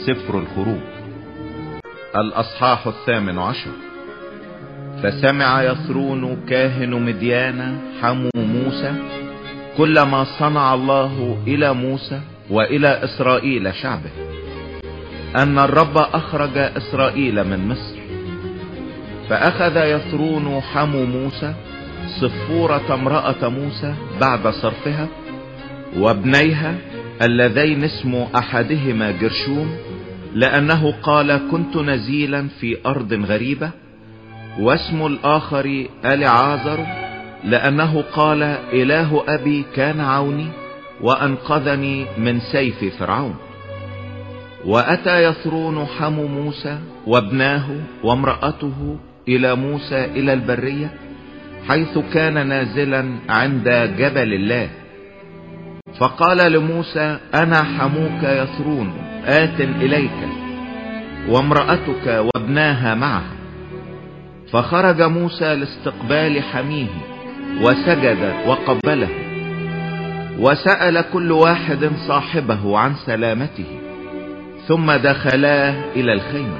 سفر الخروج الأصحاح 18. فسمع يثرون كاهن مديان حمو موسى كل ما صنع الله إلى موسى وإلى إسرائيل شعبه، أن الرب أخرج إسرائيل من مصر. فأخذ يثرون حمو موسى صفورة امرأة موسى بعد صرفها وابنيها اللذين اسم أحدهما جرشوم، لأنه قال كنت نزيلا في أرض غريبة، واسم الآخر أليعازر لأنه قال إله أبي كان عوني وأنقذني من سيف فرعون. وأتى يثرون حمو موسى وابناه وامرأته إلى موسى إلى البرية حيث كان نازلا عند جبل الله. فقال لموسى أنا حموك يثرون آت إليك وامرأتك وابناها معها. فخرج موسى لاستقبال حميه وسجد وقبله، وسأل كل واحد صاحبه عن سلامته، ثم دخلا إلى الخيمة.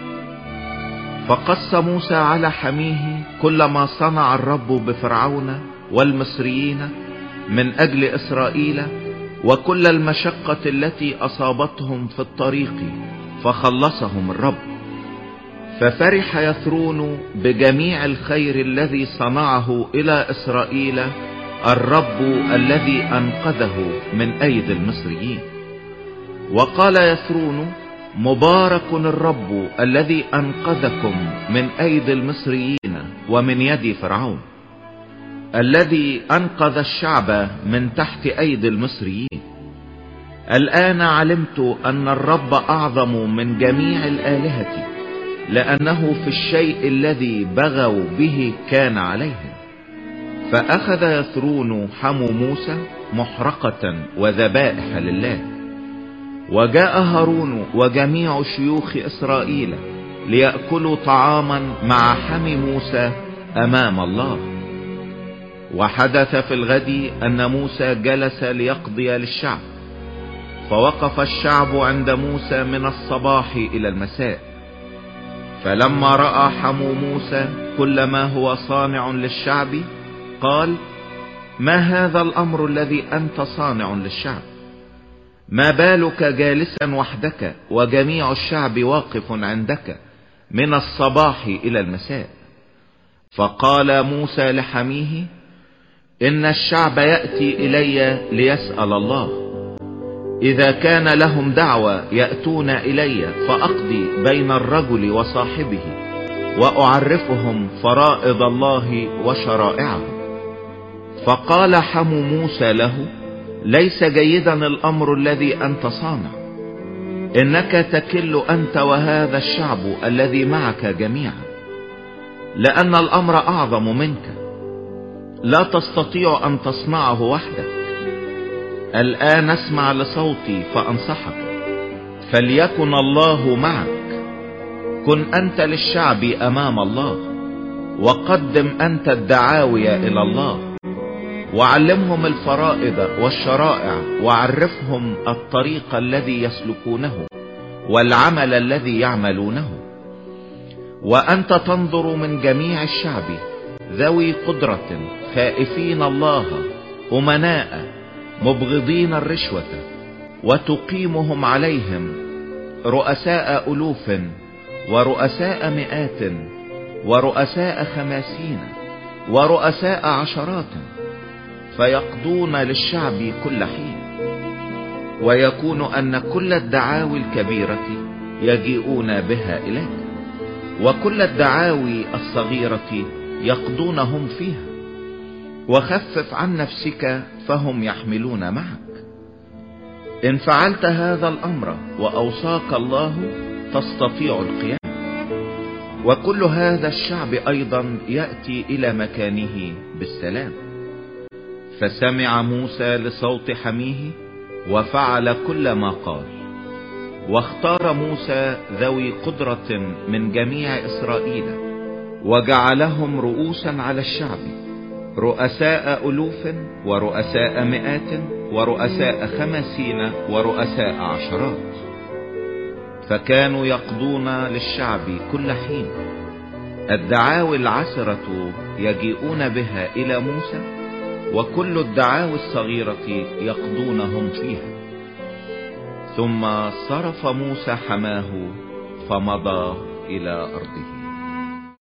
فقص موسى على حميه كل ما صنع الرب بفرعون والمصريين من أجل إسرائيل وكل المشقة التي أصابتهم في الطريق، فخلصهم الرب. ففرح يثرون بجميع الخير الذي صنعه إلى إسرائيل الرب الذي أنقذه من أيدي المصريين. وقال يثرون مبارك الرب الذي أنقذكم من أيدي المصريين ومن يد فرعون، الذي أنقذ الشعب من تحت أيدي المصريين. الآن علمت أن الرب أعظم من جميع الآلهة، لأنه في الشيء الذي بغوا به كان عليهم. فأخذ يثرون حمو موسى محرقة وذبائح لله. وجاء هارون وجميع شيوخ إسرائيل ليأكلوا طعاما مع حمي موسى أمام الله. وحدث في الغد أن موسى جلس ليقضي للشعب، فوقف الشعب عند موسى من الصباح إلى المساء. فلما رأى حمو موسى كل ما هو صانع للشعب قال ما هذا الأمر الذي أنت صانع للشعب؟ ما بالك جالسا وحدك وجميع الشعب واقف عندك من الصباح إلى المساء؟ فقال موسى لحميه إن الشعب يأتي إلي ليسأل الله، إذا كان لهم دعوة يأتون إلي فأقضي بين الرجل وصاحبه وأعرفهم فرائض الله وشرائعه. فقال حمو موسى له ليس جيدا الأمر الذي أنت صانع، إنك تكل أنت وهذا الشعب الذي معك جميعا، لأن الأمر أعظم منك، لا تستطيع أن تصنعه وحدك. الآن اسمع لصوتي فأنصحك، فليكن الله معك. كن أنت للشعب أمام الله، وقدم أنت الدعاوي إلى الله، وعلمهم الفرائض والشرائع، وعرفهم الطريق الذي يسلكونه والعمل الذي يعملونه. وأنت تنظر من جميع الشعب ذوي قدرة خائفين الله أمناء مبغضين الرشوة، وتقيمهم عليهم رؤساء ألوف ورؤساء مئات ورؤساء 50 ورؤساء 10، فيقضون للشعب كل حين. ويكون أن كل الدعاوي الكبيرة يجيئون بها إليك، وكل الدعاوي الصغيرة يقضونهم فيها. وخفف عن نفسك فهم يحملون معك. إن فعلت هذا الأمر وأوصاك الله تستطيع القيام. وكل هذا الشعب أيضا يأتي إلى مكانه بالسلام. فسمع موسى لصوت حميه وفعل كل ما قال. واختار موسى ذوي قدرة من جميع إسرائيل وجعلهم رؤوسا على الشعب، رؤساء ألوف ورؤساء مئات ورؤساء 50 ورؤساء 10. فكانوا يقضون للشعب كل حين الدعاوي العسرة يجيئون بها إلى موسى، وكل الدعاوي الصغيرة يقضونهم فيها. ثم صرف موسى حماه فمضى إلى أرضه.